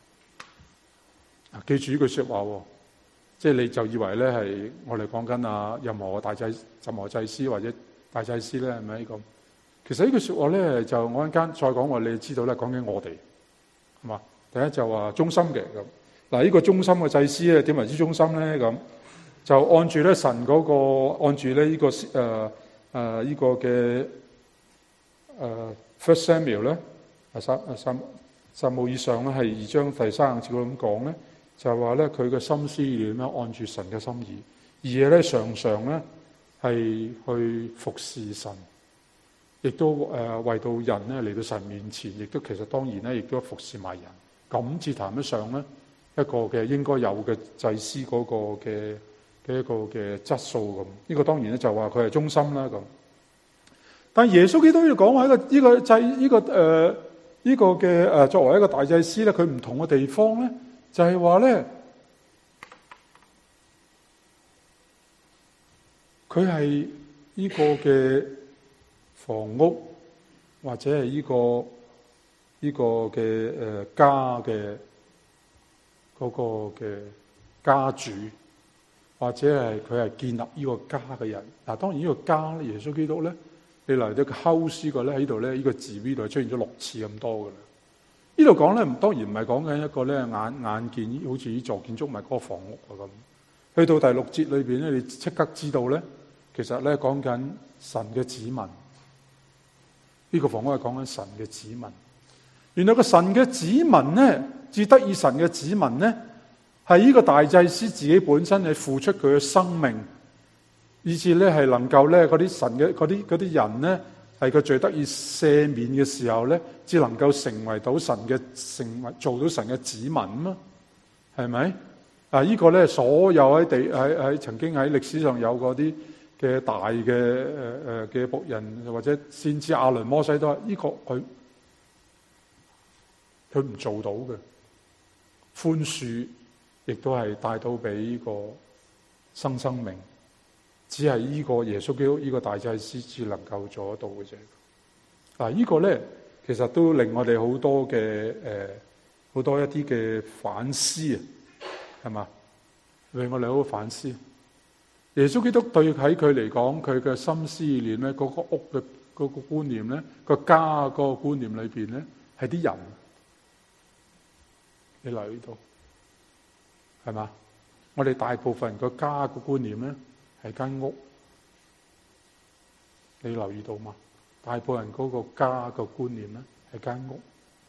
記住呢句說話喎，即係你就以為咧係我哋講緊啊任何大祭任何祭司或者大祭司咧係咪咁？其實呢句說話咧就我一陣間再講話，你知道咧講緊我哋係嘛？第一就話忠心嘅咁。嗱，呢個忠心嘅祭司咧點為之忠心咧咁？就按住咧神嗰個按住咧呢個誒誒呢個嘅。誒、uh, First Samuel 咧，啊撒啊撒撒母耳上咧係二章第三節咁講咧，就係話咧佢嘅心思點樣按住神嘅心意，而咧常常咧係去服侍神，亦都誒、呃、為到人咧嚟到神面前，亦都其實當然咧亦都服侍埋人，咁至談得上咧一個嘅應該有嘅祭司嗰個嘅嘅一個嘅質素咁。呢、這個當然咧就話佢係忠心啦咁。但耶穌基督要講話一個呢個祭呢個誒呢個嘅誒作為一個大祭司咧，佢唔同嘅地方咧，就係話咧，佢係呢個嘅房屋或者係呢個呢個嘅誒家嘅嗰個嘅家主，或者係佢係建立呢個家嘅人。嗱，當然呢個家咧，耶穌基督咧。你嚟到個 house 個咧喺度咧，呢個字呢度出現咗六次咁多噶啦。呢度講咧，當然唔係講緊一個咧眼眼見好似呢座建築物嗰個房屋啊咁。去到第六節裏邊咧，你即刻知道咧，其實咧講緊神嘅子民。呢個房屋係講緊神嘅子民。原來個神嘅子民咧，至得以神嘅子民咧， 係呢個大祭司自己本身係付出佢嘅生命，以至咧係能夠咧嗰啲神嘅嗰啲嗰啲人咧係個罪得以赦免嘅時候咧，至能夠成為到神嘅成為做到神嘅子民啊，係咪？啊！呢個咧，所有喺地喺喺曾經喺歷史上有嗰啲嘅大嘅誒誒嘅僕人或者先知亞倫摩西都係呢個佢佢唔做到嘅寬恕，亦都係帶到俾呢個新生命，只係呢個耶穌基督呢個大祭司至能夠做得到嘅啫。嗱，呢個咧其實都令我哋好多嘅誒好多一啲嘅反思啊！係嘛？令我哋好反思。耶穌基督對喺佢嚟講，佢嘅心思意念咧，嗰個屋嘅嗰個觀念咧，個家嗰個觀念裏邊咧，係啲人。你留意到係嘛？我哋大部分人個家個觀念咧係間屋。你留意到嘛？大部分人嗰個家個觀念咧係間屋。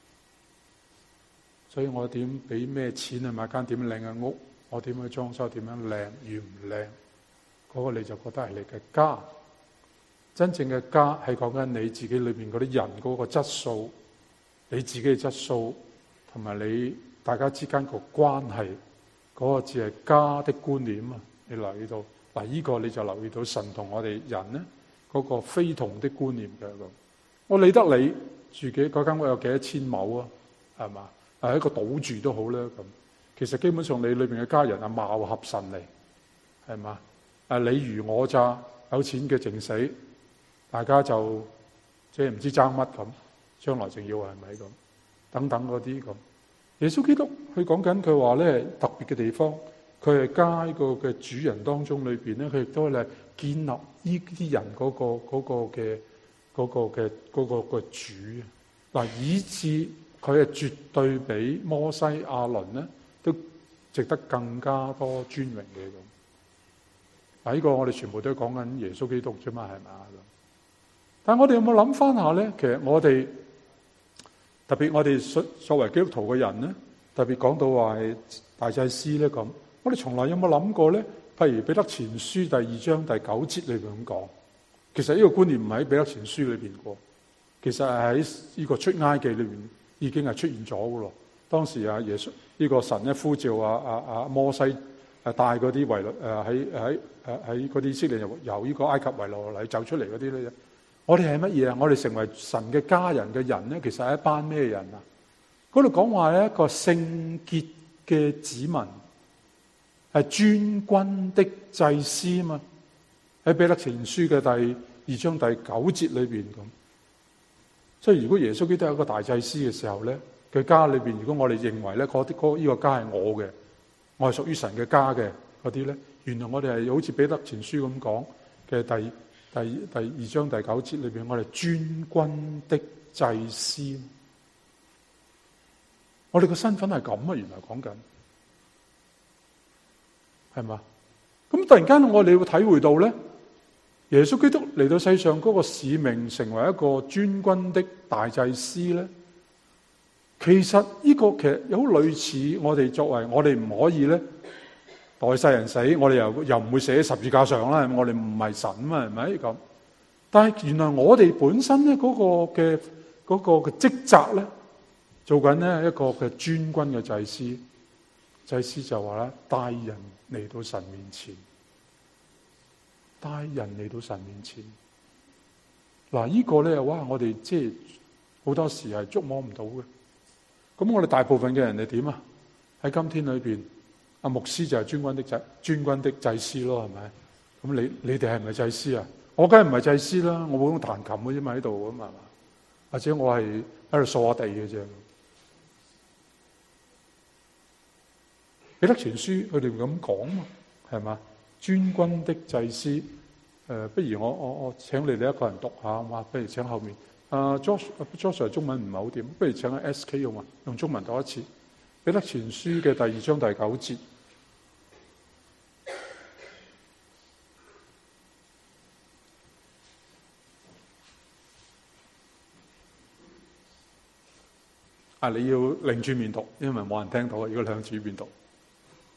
所以我點俾咩錢去買間點靚嘅屋？我點去裝修？點樣靚與唔靚？嗰個你就覺得係你嘅家。真正嘅家係講緊你自己裏邊嗰啲人嗰個質素，你自己嘅質素，同埋你大家之間個關係，嗰個只係家的觀念啊！你留意到嗱，呢個你就留意到神同我哋人咧嗰個非同的觀念嘅咁。我理得你住幾嗰間屋有幾多千畝啊？係嘛？係一個島住都好啦，咁其實基本上你裏邊嘅家人啊貌合神離，係嘛？啊你如我咋，有錢嘅淨死，大家就即係唔知爭乜咁，將來仲要係咪咁？等等嗰啲咁。耶穌基督佢講緊佢話咧特別嘅地方，佢係家個嘅主人當中裏邊咧，佢亦都係建立呢啲人嗰個嗰個嘅嗰個嘅嗰個個主嗱，以致。佢係絕對比摩西亞倫咧都值得更加多尊榮嘅咁。嗱，呢個我哋全部都講緊耶穌基督啫嘛，係咪啊？但係我哋有冇諗翻下咧？其實我哋特別我哋作作為基督徒嘅人咧，特別講到話係大祭司咧咁，我哋從來有冇諗過咧？譬如彼得前書第二章第九節裏邊咁講，其實呢個觀念唔喺彼得前書裏邊過，其實係喺呢個出埃及裏邊。已經係出現咗嘅咯。當時啊，耶穌呢個神咧呼召啊啊啊摩西誒帶嗰啲為誒喺喺誒喺嗰啲以色列由由呢個埃及為奴嚟走出嚟嗰啲咧，我哋係乜嘢啊？我哋成為神嘅家人嘅人咧，其實係一班咩人啊？嗰度講話咧一個聖潔嘅子民，係尊君的祭司啊嘛。喺彼得前書嘅第二章第九節裏邊咁。所以如果耶穌基督係一個大祭司嘅時候咧，佢家裏邊如果我哋認為咧嗰啲嗰呢個家係我嘅，我係屬於神嘅家嘅嗰啲咧，原來我哋係好似彼得前書咁講嘅第第第二章第九節裏邊，我哋尊君的祭司，我哋個身份係咁啊！原來講緊係嘛？咁突然間我哋會體會到咧。耶穌基督嚟到世上嗰個使命，成為一個尊君的大祭司咧。其實呢個其實有好類似我哋作為我哋唔可以咧代世人死，我哋又又唔會寫喺十字架上啦。我哋唔係神啊嘛，係咪咁？但係原來我哋本身咧嗰個嘅嗰個嘅職責咧，做緊咧一個嘅尊君嘅祭司。祭司就話咧，帶人嚟到神面前。帶人嚟到神面前，嗱、這個、呢個咧，哇！我哋即係好多時係觸摸唔到嘅。咁我哋大部分嘅人係點啊？喺今天裏邊，阿牧師就係尊君的祭尊君的祭司咯，係咪？咁你你哋係咪祭司啊？我梗係唔係祭司啦，我冇咁彈琴嘅啫嘛，喺度咁啊嘛，或者我係喺度掃下地嘅啫。彼得前書佢哋咁講嘛，係嘛？尊君的祭司，誒、呃，不如我我我請你哋一個人讀下，哇！不如請後面，啊 Joshua 中文唔係好掂，不如請阿 S K 用啊，用中文讀一次。彼得前書嘅第二章第九節，啊，你要擰住面讀，因為冇人聽到，如果兩住面讀。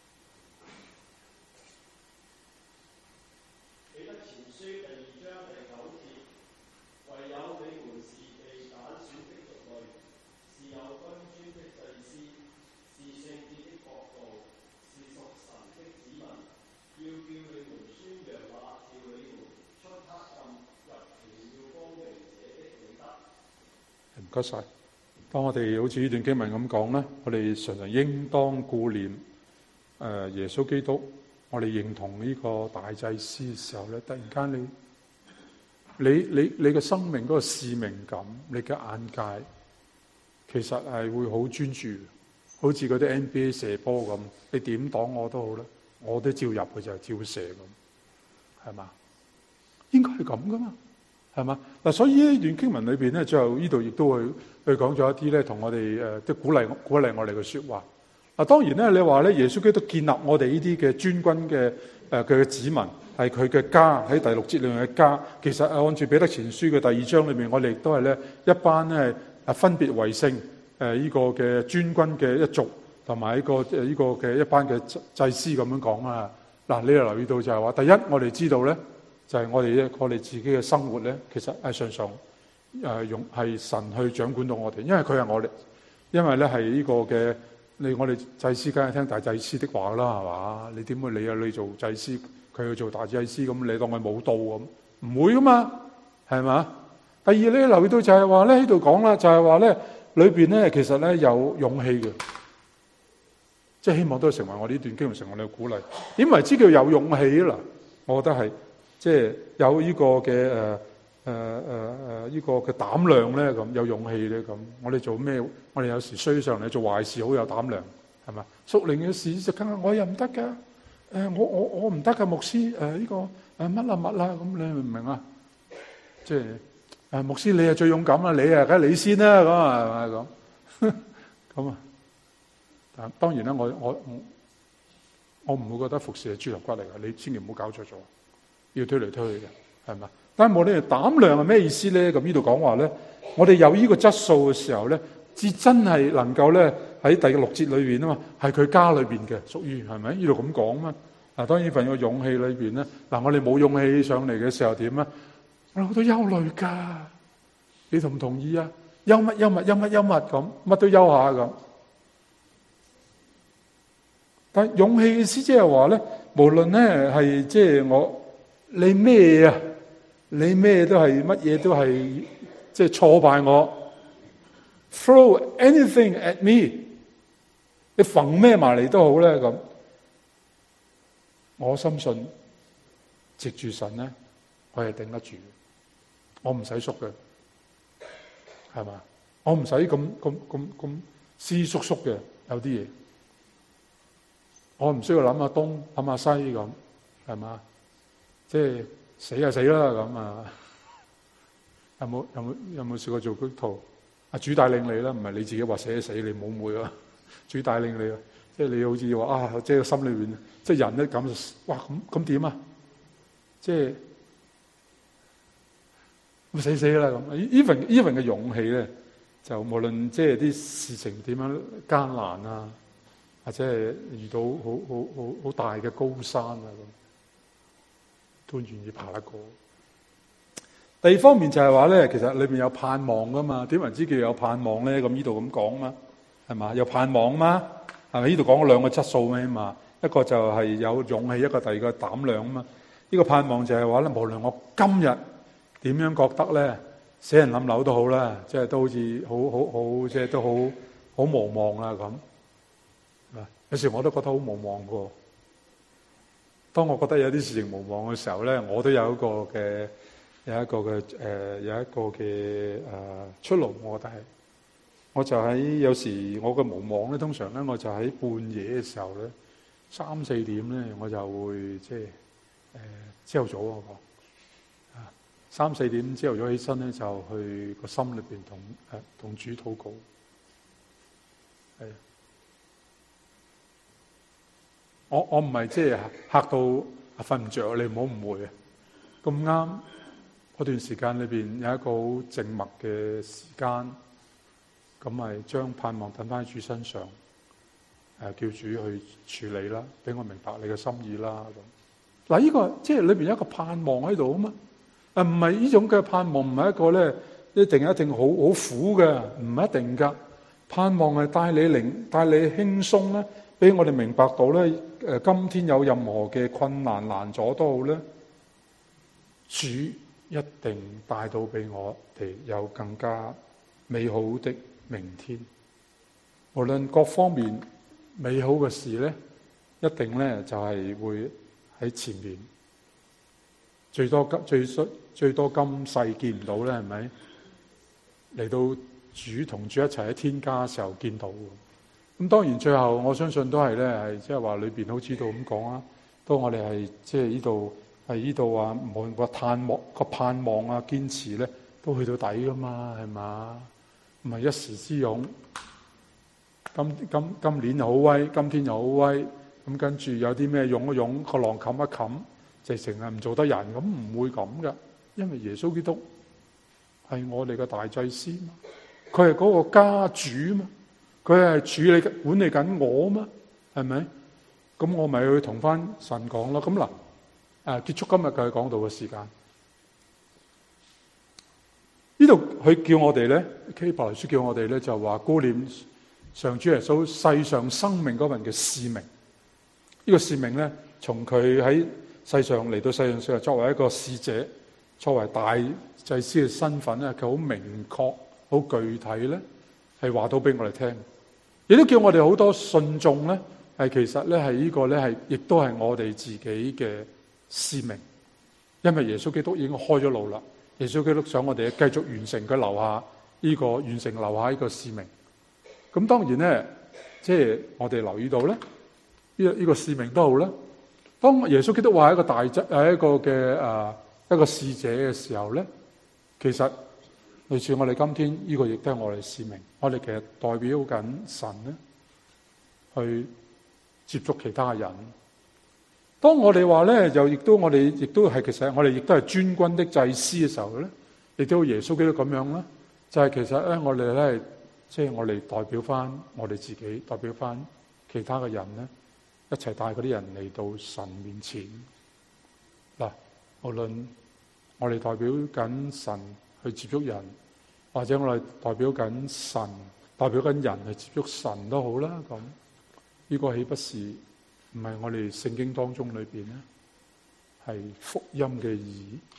唔該晒。當我哋好似呢段經文咁講咧，我哋常常應當顧念誒耶穌基督，我哋認同呢個大祭司嘅時候咧，突然間你你你你嘅生命嗰個使命感，你嘅眼界，其實係會好專注，好似嗰啲 N B A 射波咁，你點擋我都好啦，我都照入去就係照射咁，係嘛？應該係咁噶嘛，係嘛？嗱，所以呢段經文裏邊咧，最後呢度亦都會去講咗一啲咧，同我哋誒即係鼓勵鼓勵我哋嘅説話。嗱，當然咧，你話咧，耶穌基督建立我哋呢啲嘅尊君嘅誒佢嘅子民，係佢嘅家，喺第六節裏面嘅家。其實按住彼得前書嘅第二章裏面，我哋亦都係咧一班咧啊分別為聖誒呢個嘅尊君嘅一族，同埋呢個誒呢個嘅一班嘅祭司咁樣講啊。嗱，你又留意到就係話，第一我哋知道咧，就係我哋我哋自己嘅生活咧，其實係常常誒用係神去掌管到我哋，因為佢係我哋，因為咧係呢個嘅。你我哋祭司梗係聽大祭司的話啦，係嘛？你點會理啊？你做祭司，佢去做大祭司咁，你當佢冇到咁？唔會噶嘛，係嘛？第二咧，留意到就係話咧，喺度講啦，就係話咧，裏邊咧其實咧有勇氣嘅，即係希望都係成為我呢段經文成為我哋嘅鼓勵。點為之叫有勇氣啦？我覺得係即係有呢個嘅誒。呃誒誒誒呢個嘅膽量咧，咁有勇氣咧，咁我哋做咩？我哋有時衰上嚟做壞事，好有膽量，係嘛？屬靈嘅事就梗係我又唔得㗎，誒我我我唔得㗎，牧師誒呢、呃這個誒乜啦乜啦，咁你明唔明啊？即係誒牧師你係最勇敢啦，你啊梗係你先啦，咁啊係咪咁？咁啊，但當然啦，我我我我唔會覺得服侍係豬頭骨嚟㗎，你千祈唔好搞錯咗，要推嚟推去嘅，係嘛？但係我哋膽量係咩意思咧？咁呢度講話咧，我哋有呢個質素嘅時候咧，至真係能夠咧喺第六節裏邊啊嘛，係佢家裏邊嘅，屬於係咪？呢度咁講嘛。嗱，當然份個勇氣裏邊咧，嗱我哋冇勇氣上嚟嘅時候點咧？我哋好多憂慮㗎，你同唔同意啊？憂乜憂乜憂乜憂乜咁，乜都憂下咁。但係勇氣嘅意思即係話咧，無論咧係即係我你咩啊？你咩都係乜嘢都係即係挫敗我 ，throw anything at me， 你揈咩埋嚟都好咧咁，我深信藉住神咧，我係頂得住，我唔使縮嘅，係嘛？我唔使咁咁咁咁思縮縮嘅，有啲嘢，我唔需要諗下東諗下西咁，係嘛？即係。死就死啦咁啊！有冇有冇有冇試過做嗰套？啊主帶領你啦，唔係你自己話死就死，你冇會啊！主帶領你啊，即係你好似話啊，即係心裏邊，即係人咧咁，哇咁咁點啊？即係咁死死啦咁。even even 嘅勇氣咧，就無論即係啲事情點樣艱難啊，或者係遇到好好好好大嘅高山啊咁。都願意爬得過。第二方面就係話咧，其實裏邊有盼望噶嘛？點為之叫有盼望咧？咁呢度咁講嘛，係嘛？有盼望嘛？係咪？呢度講咗兩個質素咩嘛？一個就係有勇氣，一個第二個膽量啊嘛。呢個盼望就係話咧，無論我今日點樣覺得咧，死人冧樓都好啦，即係都好似好好好，即係都好好無望啊咁。有時我都覺得好無望噶。當我覺得有啲事情無望嘅時候咧，我都有一個嘅有一個嘅誒、呃、有一個嘅誒、呃、出路。我覺得係，我就喺有時我嘅無望咧，通常咧我就喺半夜嘅時候咧，三四點咧，我就會即係誒朝頭早我講啊，三四點朝頭早起身咧，就去個心裏邊同誒同主禱告，係。我我唔係即係嚇到瞓唔着，你唔好誤會啊！咁啱嗰段時間裏邊有一個好靜默嘅時間，咁咪將盼望等翻喺主身上，誒、呃、叫主去處理啦，俾我明白你嘅心意啦咁。嗱，呢個即係裏邊有一個盼望喺度啊嘛！誒唔係呢種嘅盼望，唔係一個咧一定一定好好苦嘅，唔係一定噶。盼望係帶你靈帶你輕鬆咧。俾我哋明白到咧，誒，今天有任何嘅困難難阻都好咧，主一定帶到俾我哋有更加美好的明天。無論各方面美好嘅事咧，一定咧就係會喺前面。最多今最衰最多今世見唔到咧，係咪？嚟到主同主一齊喺天家嘅時候見到。咁當然最後我相信都係咧，係即係話裏邊好似度咁講啊，都我哋係即係呢度係呢度話冇個盼望個盼望啊，堅持咧都去到底噶嘛，係嘛？唔係一時之勇。今今今年又好威，今天又好威，咁跟住有啲咩湧一湧，個浪冚一冚，直情係唔做得人，咁唔會咁噶。因為耶穌基督係我哋嘅大祭司嘛，佢係嗰個家主嘛，佢係處理管理緊我嘛，係咪？咁我咪去同翻神講咯。咁嗱，誒結束今日嘅講道嘅時間，呢度佢叫我哋咧，希伯來書叫我哋咧就話顧念上主耶穌世上生命嗰份嘅使命。呢、這個使命咧，從佢喺世上嚟到世上上作為一個使者，作為大祭司嘅身份咧，佢好明確、好具體咧，係話到俾我哋聽。亦都叫我哋好多信眾咧，係其實咧係呢個咧係，亦都係我哋自己嘅使命。因為耶穌基督已經開咗路啦，耶穌基督想我哋繼續完成佢留下呢、這個完成留下呢個使命。咁當然咧，即係我哋留意到咧，呢個呢個使命都好啦。當耶穌基督話係一個大質係一個嘅誒一個使者嘅時候咧，其實類似我哋今天呢個亦都係我哋使命。我哋其實代表緊神咧，去接觸其他人。當我哋話咧，又亦都我哋亦都係其實我哋亦都係尊君的祭司嘅時候咧，亦都耶穌基督咁樣啦，就係、是、其實咧我哋咧。即係我哋代表翻我哋自己，代表翻其他嘅人咧，一齊帶嗰啲人嚟到神面前。嗱，無論我哋代表緊神去接觸人，或者我哋代表緊神，代表緊人去接觸神都好啦。咁呢個豈不是唔係我哋聖經當中裏邊咧係福音嘅意義？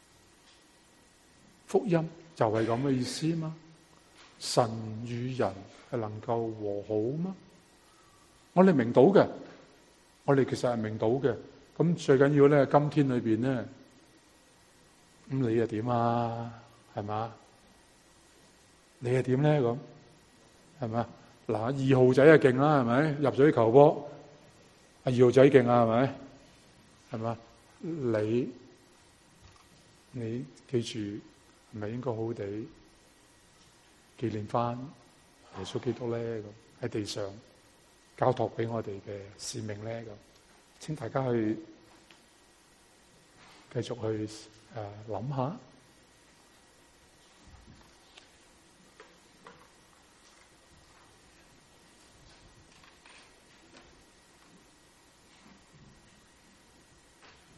福音就係咁嘅意思嘛。神與人係能夠和好嗎？我哋明到嘅，我哋其實係明到嘅。咁最緊要咧，今天裏邊咧，咁你又點啊？係嘛？你又點咧？咁係咪？嗱，二號仔啊勁啦，係咪？入咗啲球波，阿二號仔勁啊，係咪？係嘛？你你記住，係咪應該好好地紀念翻耶穌基督咧？咁喺地上交託俾我哋嘅使命咧？咁請大家去繼續去誒諗下。